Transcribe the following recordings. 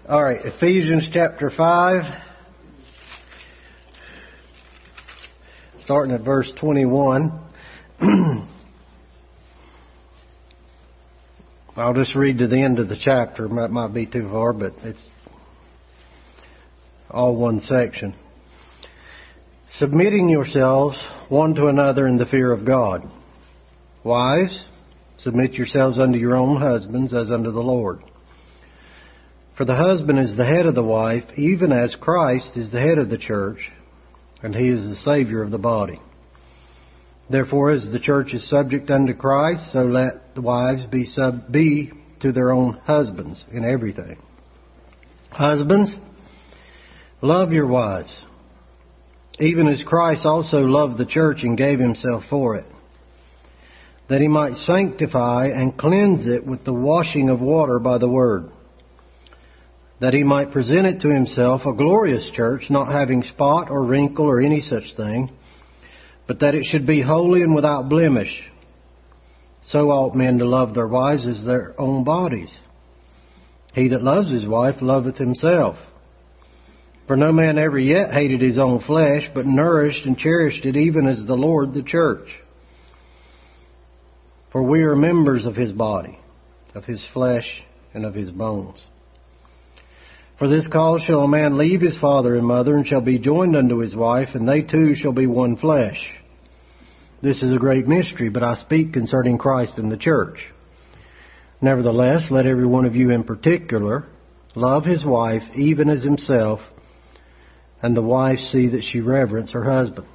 All right, Ephesians chapter 5, starting at verse 21. I'll just read to the end of the chapter. That might be too far, but it's all one section. Submitting yourselves one to another in the fear of God. Wives, submit yourselves unto your own husbands as unto the Lord. For the husband is the head of the wife, even as Christ is the head of the church, and he is the Savior of the body. Therefore, as the church is subject unto Christ, so let the wives be to their own husbands in everything. Husbands, love your wives, even as Christ also loved the church and gave himself for it, that he might sanctify and cleanse it with the washing of water by the word, that he might present it to himself a glorious church, not having spot or wrinkle or any such thing, but that it should be holy and without blemish. So ought men to love their wives as their own bodies. He that loves his wife loveth himself. For no man ever yet hated his own flesh, but nourished and cherished it, even as the Lord the church. For we are members of his body, of his flesh, and of his bones. For this cause shall a man leave his father and mother, and shall be joined unto his wife, and they two shall be one flesh. This is a great mystery, but I speak concerning Christ and the church. Nevertheless, let every one of you in particular love his wife, even as himself, and the wife see that she reverence her husband.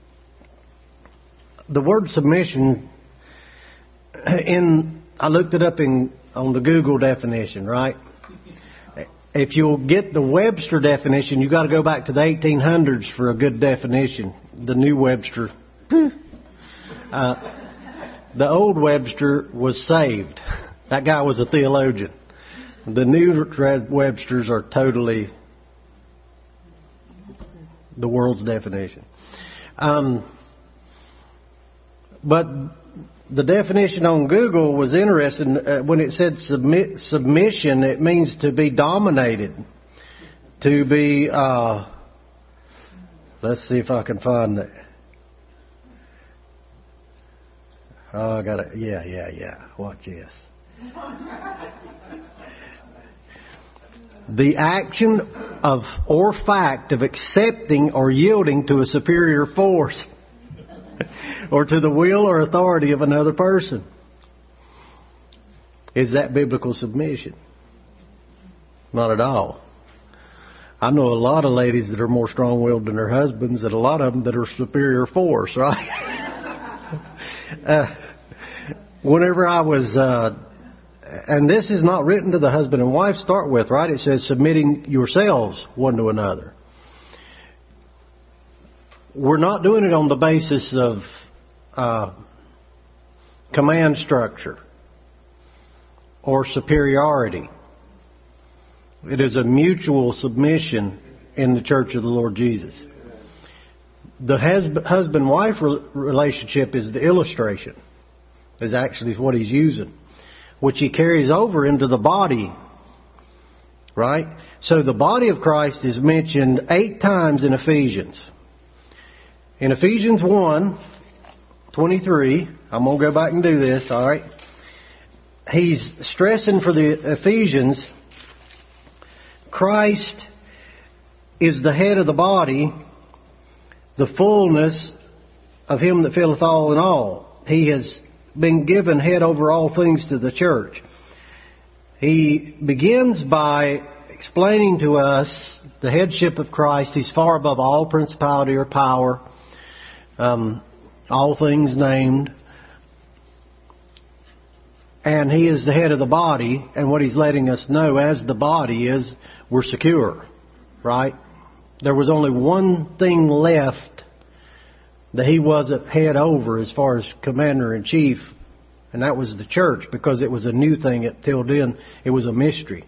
The word submission, I looked it up on the Google definition, right? If you'll get the Webster definition, you've got to go back to the 1800s for a good definition. The new Webster. The old Webster was saved. That guy was a theologian. The new Websters are totally the world's definition. But the definition on Google was interesting. When it said submission, it means to be dominated. To be, let's see if I can find it. Oh, I got it. Yeah. Watch this. The action of or fact of accepting or yielding to a superior force or to the will or authority of another person. Is that biblical submission? Not at all. I know a lot of ladies that are more strong-willed than their husbands, and a lot of them that are superior force, right? Whenever I was, and this is not written to the husband and wife start with, right? It says submitting yourselves one to another. We're not doing it on the basis of command structure or superiority. It is a mutual submission in the church of the Lord Jesus. The husband-wife relationship is the illustration, is actually what he's using, which he carries over into the body, right? So the body of Christ is mentioned 8 times in Ephesians. In Ephesians 1:23, I'm going to go back and do this, all right? He's stressing for the Ephesians, Christ is the head of the body, the fullness of him that filleth all in all. He has been given head over all things to the church. He begins by explaining to us the headship of Christ. He's far above all principality or power, all things named. And he is the head of the body, and what he's letting us know as the body is we're secure, right? There was only one thing left that he wasn't head over as far as commander-in-chief, and that was the church, because it was a new thing till then. It was a mystery.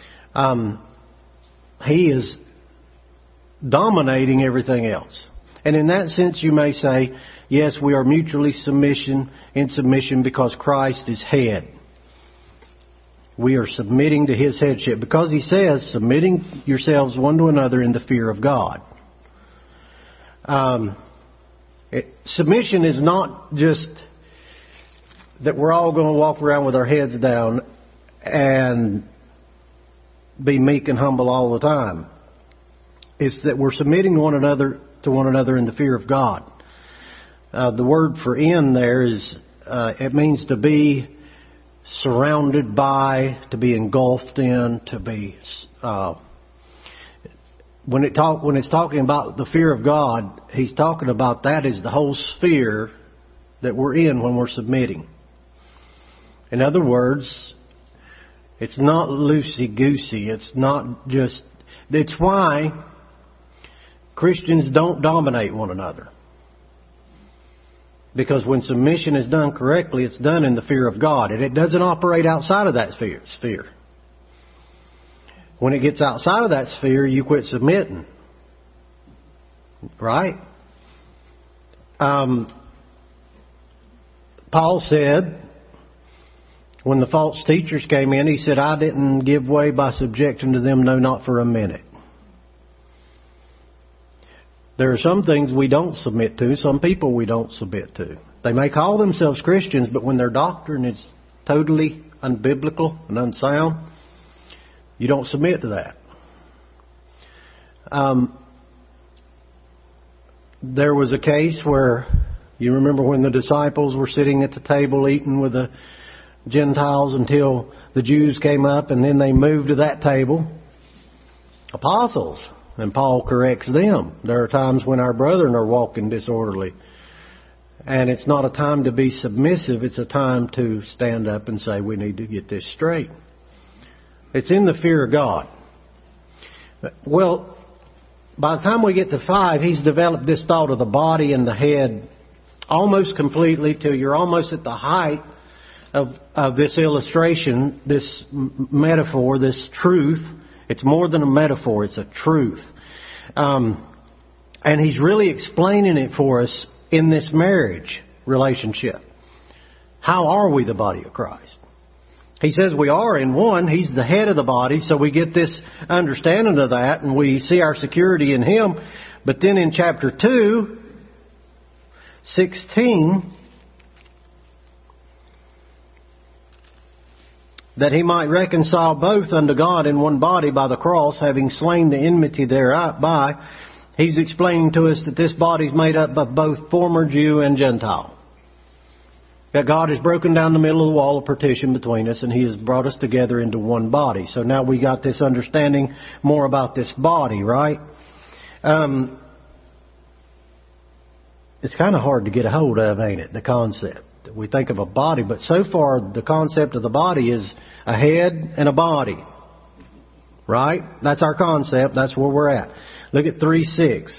He is dominating everything else. And in that sense, you may say, yes, we are mutually in submission because Christ is head. We are submitting to His headship because He says, submitting yourselves one to another in the fear of God. Submission is not just that we're all going to walk around with our heads down and be meek and humble all the time. It's that we're submitting to one another in the fear of God. The word for in there is, it means to be surrounded by, to be engulfed in, to be, when it's talking about the fear of God, He's talking about that is the whole sphere that we're in when we're submitting. In other words, it's not loosey-goosey. It's why Christians don't dominate one another. Because when submission is done correctly, it's done in the fear of God. And it doesn't operate outside of that sphere. When it gets outside of that sphere, you quit submitting. Right? Paul said, when the false teachers came in, he said, I didn't give way by subjecting to them, no, not for a minute. There are some things we don't submit to, some people we don't submit to. They may call themselves Christians, but when their doctrine is totally unbiblical and unsound, you don't submit to that. There was a case where, you remember when the disciples were sitting at the table eating with the Gentiles until the Jews came up, and then they moved to that table. Apostles. And Paul corrects them. There are times when our brethren are walking disorderly. And it's not a time to be submissive. It's a time to stand up and say, we need to get this straight. It's in the fear of God. Well, by the time we get to 5, he's developed this thought of the body and the head almost completely till you're almost at the height of this illustration, this metaphor, this truth. It's more than a metaphor, it's a truth. And he's really explaining it for us in this marriage relationship. How are we the body of Christ? He says we are in one. He's the head of the body, so we get this understanding of that, and we see our security in Him. But then in chapter 2:16, that He might reconcile both unto God in one body by the cross, having slain the enmity thereby. He's explaining to us that this body is made up of both former Jew and Gentile. That God has broken down the middle of the wall of partition between us, and He has brought us together into one body. So now we got this understanding more about this body, right? It's kind of hard to get a hold of, ain't it, the concept? We think of a body, but so far the concept of the body is a head and a body. Right? That's our concept. That's where we're at. Look at 3:6.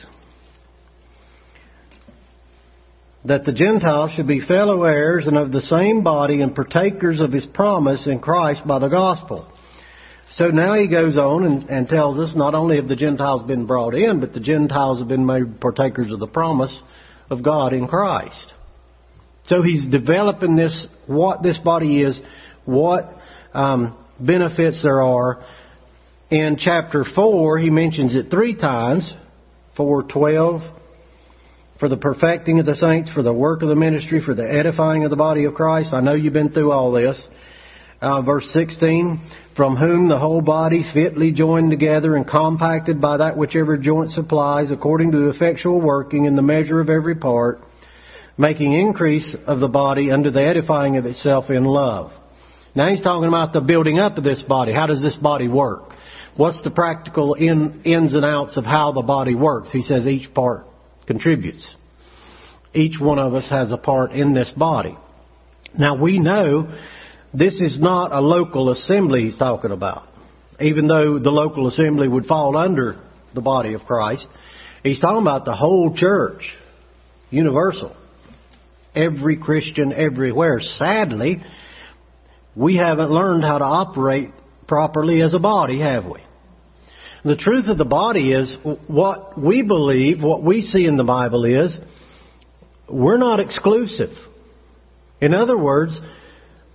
That the Gentiles should be fellow heirs and of the same body and partakers of His promise in Christ by the gospel. So now he goes on and tells us not only have the Gentiles been brought in, but the Gentiles have been made partakers of the promise of God in Christ. So he's developing this, what this body is, what benefits there are. In chapter 4, he mentions it 3 times. 4:12, for the perfecting of the saints, for the work of the ministry, for the edifying of the body of Christ. I know you've been through all this. Verse 16, from whom the whole body fitly joined together and compacted by that which every joint supplies, according to the effectual working in the measure of every part, making increase of the body unto the edifying of itself in love. Now he's talking about the building up of this body. How does this body work? What's the practical ins and outs of how the body works? He says each part contributes. Each one of us has a part in this body. Now we know this is not a local assembly he's talking about. Even though the local assembly would fall under the body of Christ, he's talking about the whole church, universal. Every Christian everywhere. Sadly, we haven't learned how to operate properly as a body, have we? The truth of the body is, what we believe, what we see in the Bible is, we're not exclusive. In other words,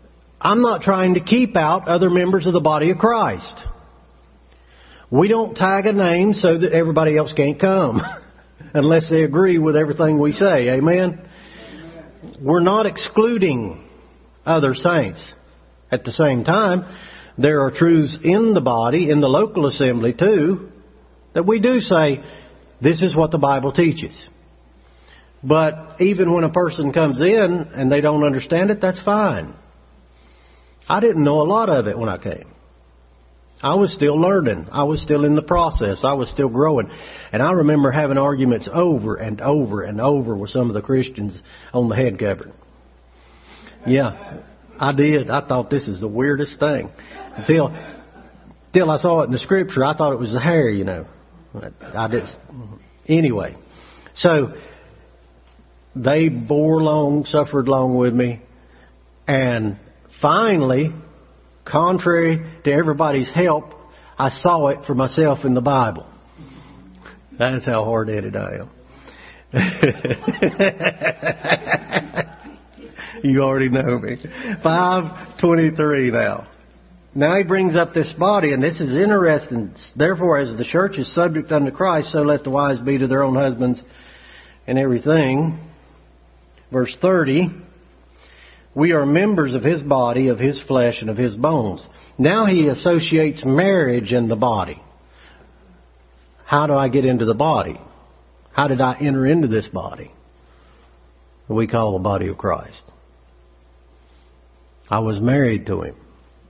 I'm not trying to keep out other members of the body of Christ. We don't tag a name so that everybody else can't come unless they agree with everything we say. Amen? We're not excluding other saints. At the same time, there are truths in the body, in the local assembly too, that we do say, this is what the Bible teaches. But even when a person comes in and they don't understand it, that's fine. I didn't know a lot of it when I came. I was still learning. I was still in the process. I was still growing. And I remember having arguments over and over and over with some of the Christians on the head covering. Yeah, I did. I thought this is the weirdest thing. Until I saw it in the scripture, I thought it was the hair, you know. I just, anyway. So they suffered long with me. And finally, contrary to everybody's help, I saw it for myself in the Bible. That's how hard-headed I am. You already know me. 5:23 now. Now he brings up this body, and this is interesting. Therefore, as the church is subject unto Christ, so let the wives be to their own husbands and everything. Verse 30. We are members of His body, of His flesh, and of His bones. Now he associates marriage in the body. How do I get into the body? How did I enter into this body we call the body of Christ? I was married to Him.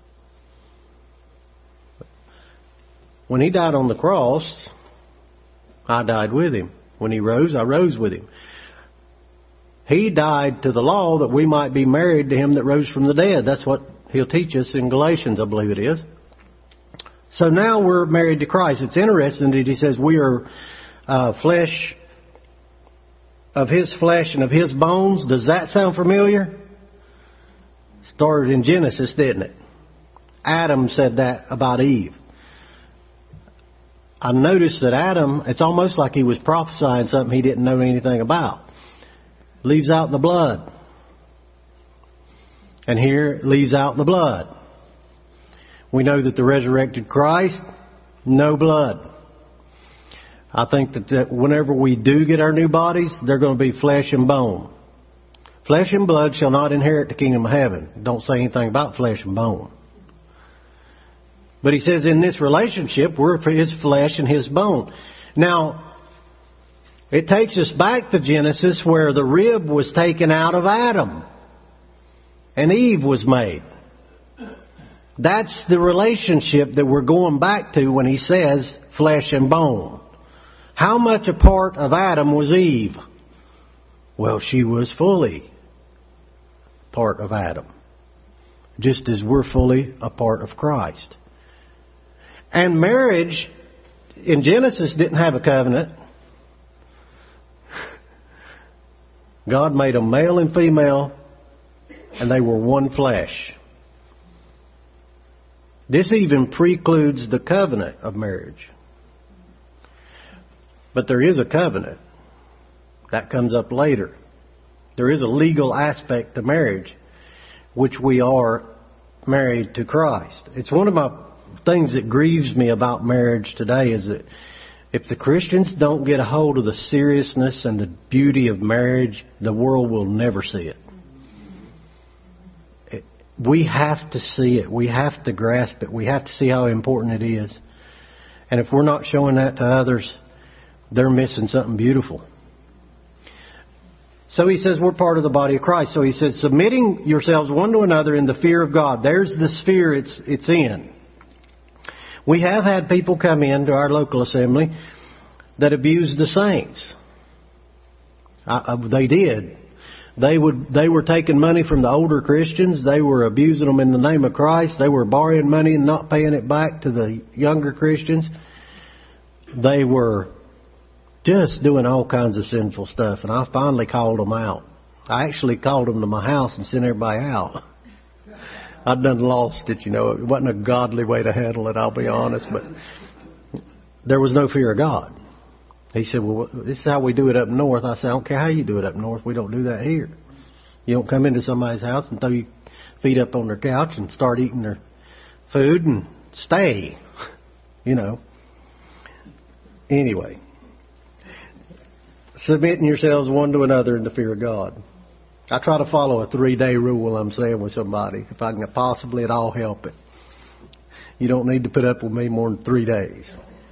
When He died on the cross, I died with Him. When He rose, I rose with Him. He died to the law that we might be married to Him that rose from the dead. That's what He'll teach us in Galatians, I believe it is. So now we're married to Christ. It's interesting that He says we are flesh of His flesh and of His bones. Does that sound familiar? Started in Genesis, didn't it? Adam said that about Eve. I noticed that Adam, it's almost like he was prophesying something he didn't know anything about. Leaves out the blood. And here leaves out the blood. We know that the resurrected Christ, no blood. I think that whenever we do get our new bodies, they're going to be flesh and bone. Flesh and blood shall not inherit the kingdom of heaven. Don't say anything about flesh and bone. But he says in this relationship, we're His flesh and His bone. Now, it takes us back to Genesis where the rib was taken out of Adam and Eve was made. That's the relationship that we're going back to when he says flesh and bone. How much a part of Adam was Eve? Well, she was fully part of Adam, just as we're fully a part of Christ. And marriage in Genesis didn't have a covenant. God made them male and female, and they were one flesh. This even precludes the covenant of marriage. But there is a covenant. That comes up later. There is a legal aspect to marriage, which we are married to Christ. It's one of my things that grieves me about marriage today is that if the Christians don't get a hold of the seriousness and the beauty of marriage, the world will never see it. We have to see it. We have to grasp it. We have to see how important it is. And if we're not showing that to others, they're missing something beautiful. So he says we're part of the body of Christ. So he says submitting yourselves one to another in the fear of God. There's the sphere it's in. We have had people come into our local assembly that abused the saints. They did. They were taking money from the older Christians. They were abusing them in the name of Christ. They were borrowing money and not paying it back to the younger Christians. They were just doing all kinds of sinful stuff. And I finally called them out. I actually called them to my house and sent everybody out. I'd done lost it, you know. It wasn't a godly way to handle it, I'll be honest. But there was no fear of God. He said, well, this is how we do it up north. I said, I don't care how you do it up north. We don't do that here. You don't come into somebody's house and throw feet up on their couch and start eating their food and stay, you know. Anyway, submitting yourselves one to another in the fear of God. I try to follow a 3-day rule while I'm saying with somebody, if I can possibly at all help it. You don't need to put up with me more than 3 days.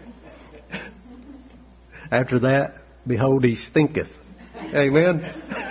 After that, behold, he stinketh. Amen?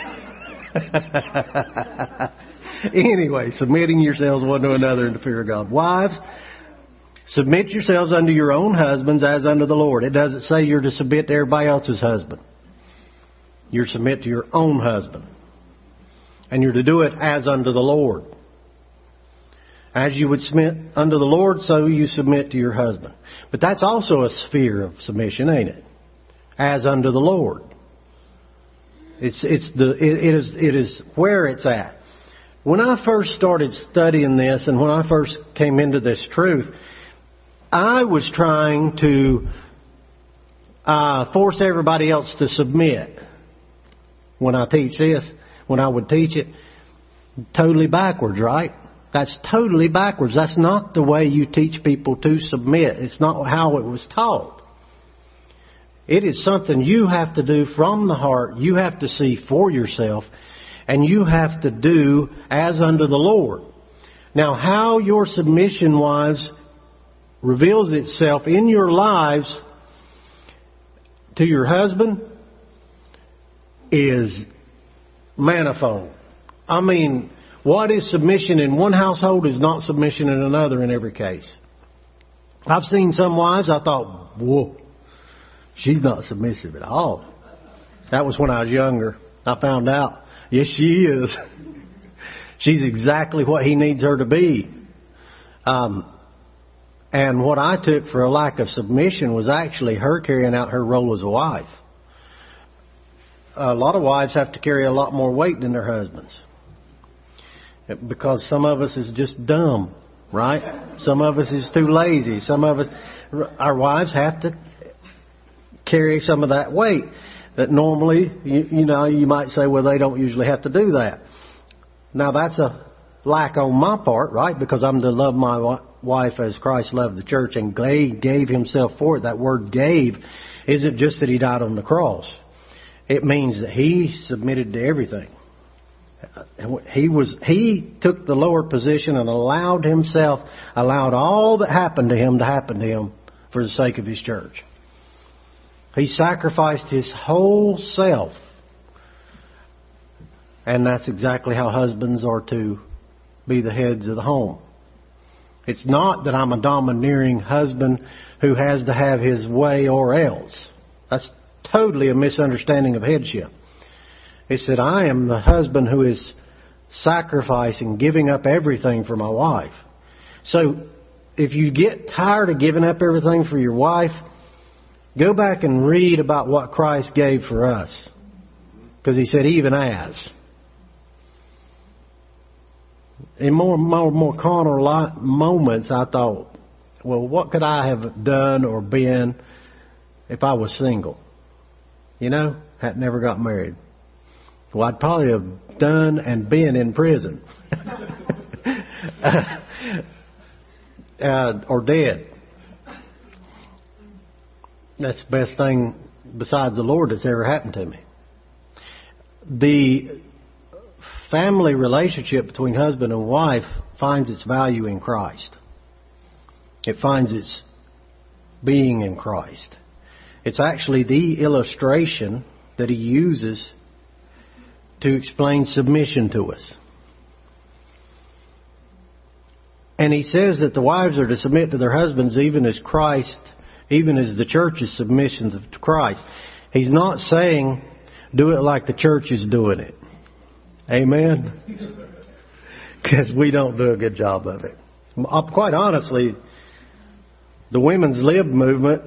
Anyway, submitting yourselves one to another in the fear of God. Wives, submit yourselves unto your own husbands as unto the Lord. It doesn't say you're to submit to everybody else's husband. You're to submit to your own husband. And you're to do it as unto the Lord. As you would submit unto the Lord, so you submit to your husband. But that's also a sphere of submission, ain't it? As unto the Lord. It is where it's at. When I first started studying this and when I first came into this truth, I was trying to force everybody else to submit. When I teach this, when I would teach it, totally backwards, right? That's totally backwards. That's not the way you teach people to submit. It's not how it was taught. It is something you have to do from the heart. You have to see for yourself. And you have to do as unto the Lord. Now, how your submission, wives, reveals itself in your lives to your husband is manifold. I mean, what is submission in one household is not submission in another in every case. I've seen some wives, I thought, whoa, she's not submissive at all. That was when I was younger. I found out, yes, she is. She's exactly what he needs her to be. And what I took for a lack of submission was actually her carrying out her role as a wife. A lot of wives have to carry a lot more weight than their husbands. Because some of us is just dumb, right? Some of us is too lazy. Some of us, our wives have to carry some of that weight that normally, you might say, well, they don't usually have to do that. Now, that's a lack on my part, right? Because I'm to love my wife as Christ loved the church and gave himself for it. That word gave isn't just that he died on the cross. It means that he submitted to everything. He took the lower position and allowed all that happened to him for the sake of his church. He sacrificed his whole self. And that's exactly how husbands are to be the heads of the home. It's not that I'm a domineering husband who has to have his way or else. That's totally a misunderstanding of headship. It's that I am the husband who is sacrificing, giving up everything for my wife. So if you get tired of giving up everything for your wife, go back and read about what Christ gave for us. Because he said, even as. In more carnal moments, I thought, well, what could I have done or been if I was single? Had never got married. Well, I'd probably have done and been in prison. Or dead. That's the best thing besides the Lord that's ever happened to me. The family relationship between husband and wife finds its value in Christ. It finds its being in Christ. It's actually the illustration that he uses to explain submission to us. And he says that the wives are to submit to their husbands even as the church's submissions to Christ. He's not saying do it like the church is doing it. Amen? Because we don't do a good job of it. Quite honestly, the women's lib movement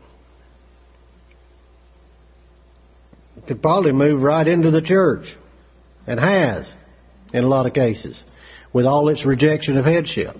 could probably move right into the church. And has, in a lot of cases, with all its rejection of headship.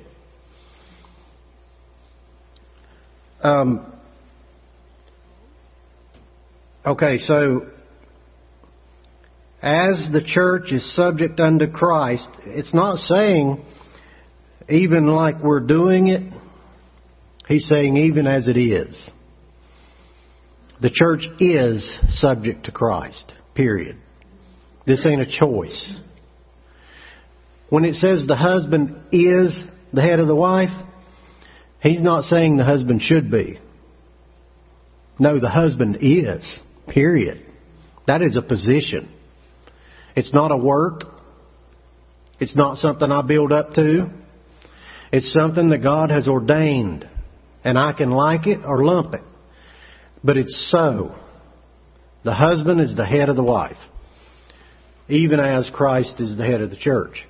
Okay, so as the church is subject unto Christ, it's not saying even like we're doing it. He's saying even as it is. The church is subject to Christ, period. This ain't a choice. When it says the husband is the head of the wife, he's not saying the husband should be. No, the husband is, period. That is a position. It's not a work. It's not something I build up to. It's something that God has ordained. And I can like it or lump it. But it's so. The husband is the head of the wife. Even as Christ is the head of the church.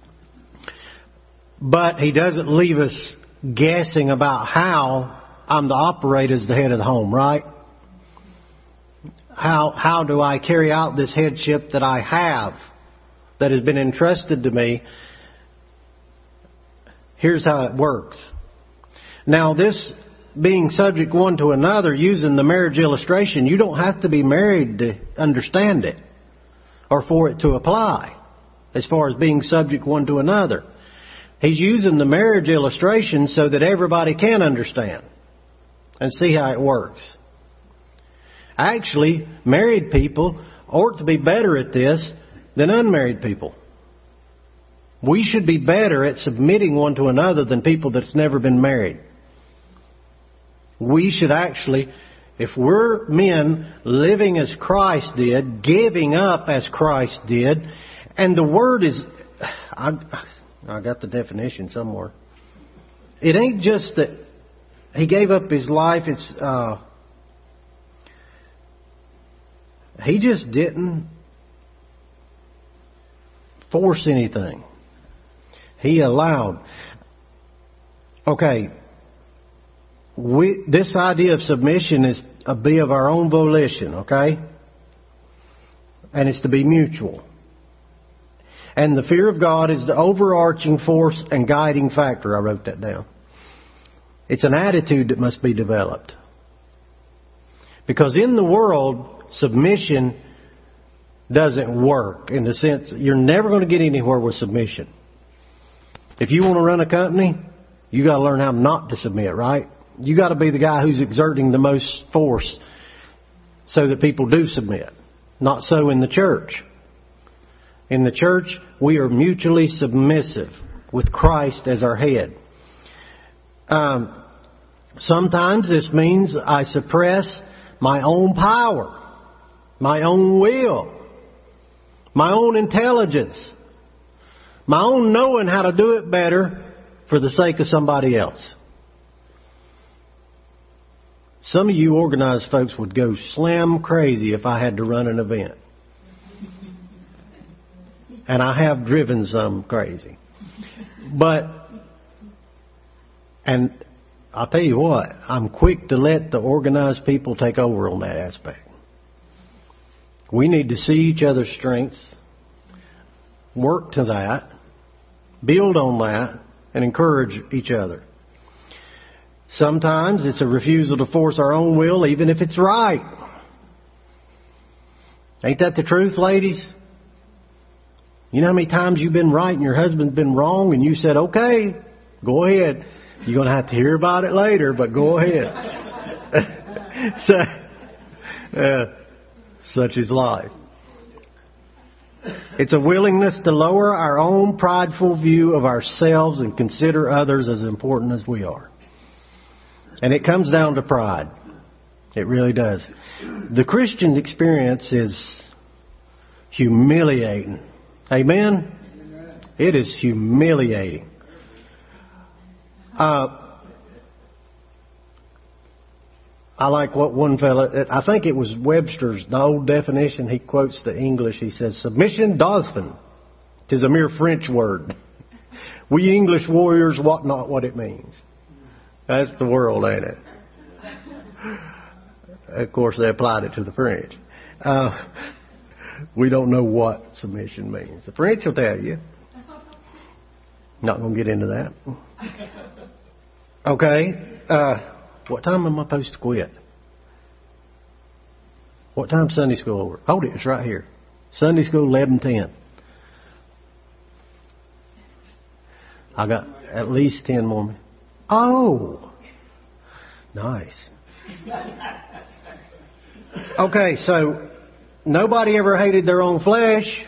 But He doesn't leave us guessing about how I'm to operate as the head of the home, right? How do I carry out this headship that I have, that has been entrusted to me? Here's how it works. Now, this being subject one to another, using the marriage illustration, you don't have to be married to understand it or for it to apply as far as being subject one to another. He's using the marriage illustration so that everybody can understand and see how it works. Actually, married people ought to be better at this than unmarried people. We should be better at submitting one to another than people that's never been married. We should actually, if we're men living as Christ did, giving up as Christ did, and the word is, I got the definition somewhere. It ain't just that He gave up His life, it's, He just didn't force anything. He allowed. Okay. This idea of submission is to be of our own volition, okay? And it's to be mutual. And the fear of God is the overarching force and guiding factor. I wrote that down. It's an attitude that must be developed. Because in the world, submission doesn't work in the sense that you're never going to get anywhere with submission. If you want to run a company, you got to learn how not to submit, right? You got to be the guy who's exerting the most force so that people do submit. Not so in the church. In the church, we are mutually submissive with Christ as our head. Sometimes this means I suppress my own power, my own will, my own intelligence, my own knowing how to do it better for the sake of somebody else. Some of you organized folks would go slim crazy if I had to run an event. And I have driven some crazy. And I'll tell you what, I'm quick to let the organized people take over on that aspect. We need to see each other's strengths, work to that, build on that, and encourage each other. Sometimes it's a refusal to force our own will, even if it's right. Ain't that the truth, ladies? You know how many times you've been right and your husband's been wrong and you said, okay, go ahead. You're going to have to hear about it later, but go ahead. Such is life. It's a willingness to lower our own prideful view of ourselves and consider others as important as we are. And it comes down to pride. It really does. The Christian experience is humiliating. Amen? It is humiliating. I like what one fella, I think it was Webster's, the old definition, he quotes the English, he says, submission dothfin, 'tis a mere French word. We English warriors wot not what it means. That's the world, ain't it? Of course, they applied it to the French. We don't know what submission means. The French will tell you. Not going to get into that. Okay. What time am I supposed to quit? What time Sunday school over? Hold it. It's right here. Sunday school, 11:10. I got at least 10 more minutes. Oh, nice. Okay, so nobody ever hated their own flesh.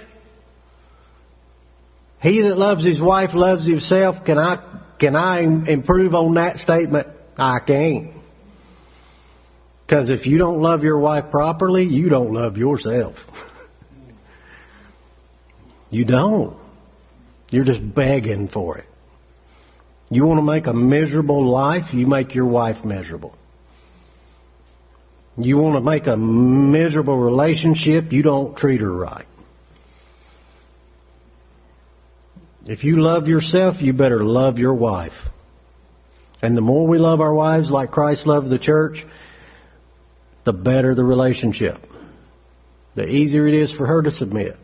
He that loves his wife loves himself. Can I improve on that statement? I can't. Because if you don't love your wife properly, you don't love yourself. You don't. You're just begging for it. You want to make a miserable life, you make your wife miserable. You want to make a miserable relationship, you don't treat her right. If you love yourself, you better love your wife. And the more we love our wives like Christ loved the church, the better the relationship. The easier it is for her to submit.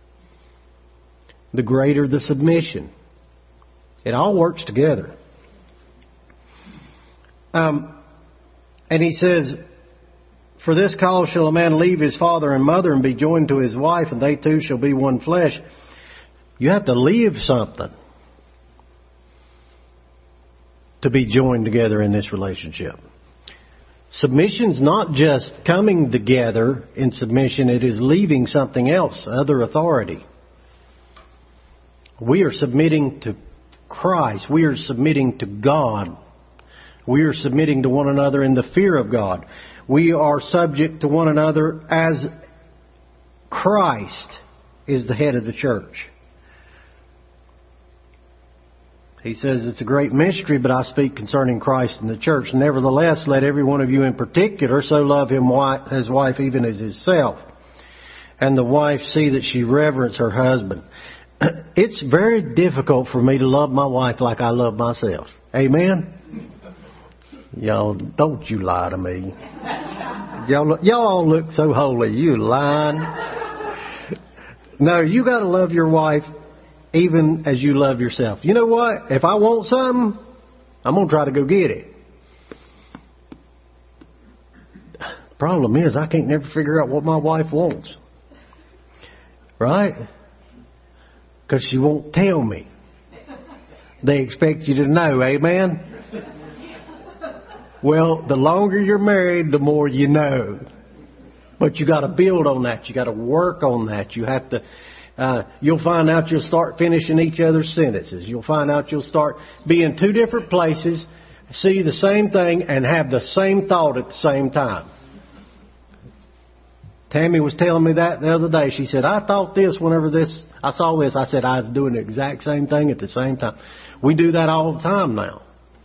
The greater the submission. It all works together. And he says, for this cause shall a man leave his father and mother and be joined to his wife, and they two shall be one flesh. You have to leave something to be joined together in this relationship. Submission's not just coming together in submission, it is leaving something else, other authority. We are submitting to Christ. We are submitting to God. We are submitting to one another in the fear of God. We are subject to one another as Christ is the head of the church. He says it's a great mystery, but I speak concerning Christ and the church. Nevertheless, let every one of you in particular so love his wife even as himself. And the wife see that she reverence her husband. It's very difficult for me to love my wife like I love myself. Amen? Y'all, don't you lie to me. Y'all all look so holy. You lying. No, you got to love your wife even as you love yourself. You know what? If I want something, I'm going to try to go get it. Problem is, I can't never figure out what my wife wants. Right? Because she won't tell me. They expect you to know. Amen? Well, the longer you're married, the more you know. But you got to build on that. You got to work on that. You have to. You'll find out you'll start finishing each other's sentences. You'll find out you'll start being two different places, see the same thing, and have the same thought at the same time. Tammy was telling me that the other day. She said, I thought this whenever I saw this. I said, I was doing the exact same thing at the same time. We do that all the time now.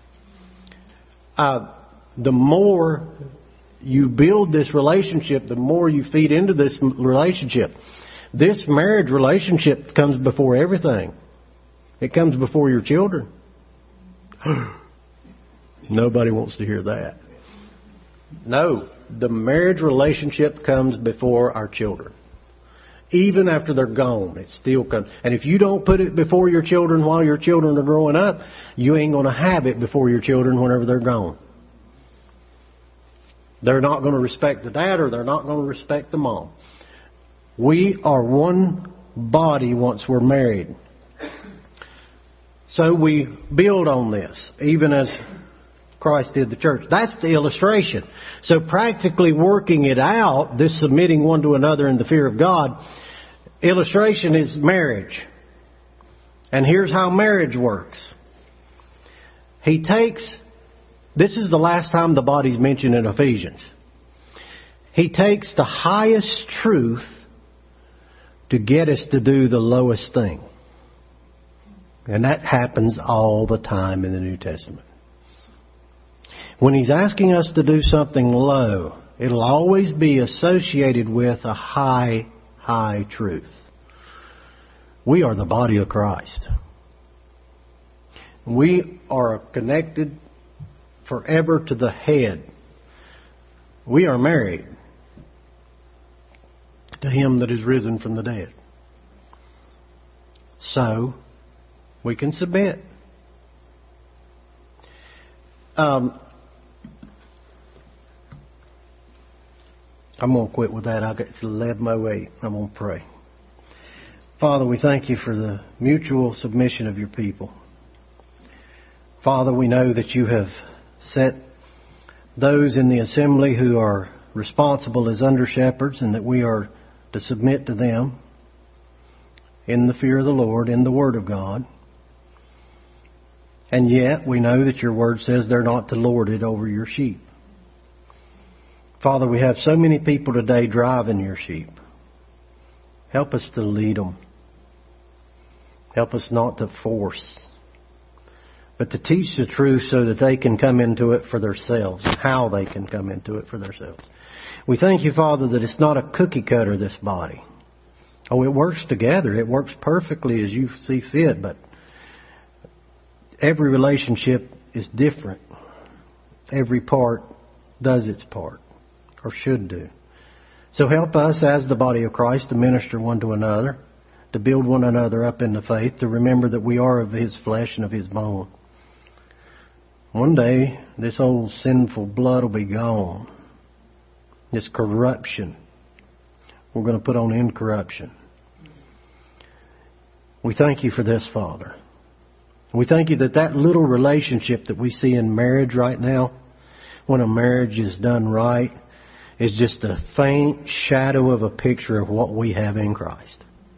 The more you build this relationship, the more you feed into this relationship. This marriage relationship comes before everything. It comes before your children. Nobody wants to hear that. No, the marriage relationship comes before our children. Even after they're gone, it still comes. And if you don't put it before your children while your children are growing up, you ain't going to have it before your children whenever they're gone. They're not going to respect the dad, or they're not going to respect the mom. We are one body once we're married. So we build on this, even as Christ did the church. That's the illustration. So practically working it out, this submitting one to another in the fear of God, illustration is marriage. And here's how marriage works. This is the last time the body's mentioned in Ephesians. He takes the highest truth to get us to do the lowest thing. And that happens all the time in the New Testament. When he's asking us to do something low, it'll always be associated with a high truth. We are the body of Christ. We are connected forever to the head. We are married to him that is risen from the dead. So, we can submit. I'm going to quit with that. It's 11:08. I'm going to pray. Father, we thank you for the mutual submission of your people. Father, we know that you have set those in the assembly who are responsible as under shepherds, and that we are to submit to them in the fear of the Lord, in the Word of God. And yet we know that your Word says they're not to lord it over your sheep. Father, we have so many people today driving your sheep. Help us to lead them. Help us not to force, but to teach the truth so that they can come into it for themselves, how they can come into it for themselves. We thank you, Father, that it's not a cookie cutter, this body. Oh, it works together. It works perfectly as you see fit, but every relationship is different. Every part does its part, or should do. So help us as the body of Christ to minister one to another, to build one another up in the faith, to remember that we are of His flesh and of His bone. One day, this old sinful blood will be gone. This corruption, we're going to put on incorruption. We thank you for this, Father. We thank you that that little relationship that we see in marriage right now, when a marriage is done right, is just a faint shadow of a picture of what we have in Christ.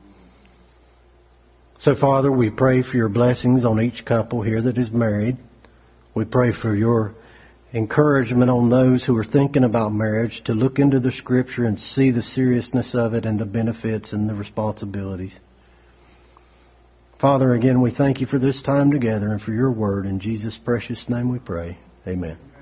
So, Father, we pray for your blessings on each couple here that is married. We pray for your encouragement on those who are thinking about marriage to look into the Scripture and see the seriousness of it and the benefits and the responsibilities. Father, again, we thank you for this time together and for your word. In Jesus' precious name we pray. Amen.